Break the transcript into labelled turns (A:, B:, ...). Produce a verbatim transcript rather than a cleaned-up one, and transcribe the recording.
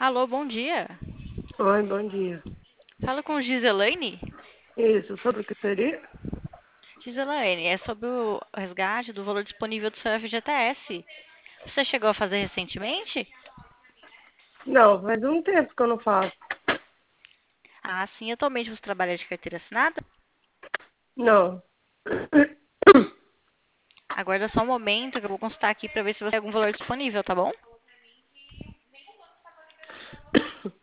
A: Alô, bom dia.
B: Oi, bom dia.
A: Falo com Giselaine.
B: Isso, sobre o que seria?
A: Giselaine, é sobre o resgate do valor disponível do seu F G T S. Você chegou a fazer recentemente?
B: Não, faz um tempo que eu não faço.
A: Ah, sim, atualmente você trabalha de carteira assinada?
B: Não.
A: Aguarda só um momento que eu vou consultar aqui para ver se você tem algum valor disponível, tá bom?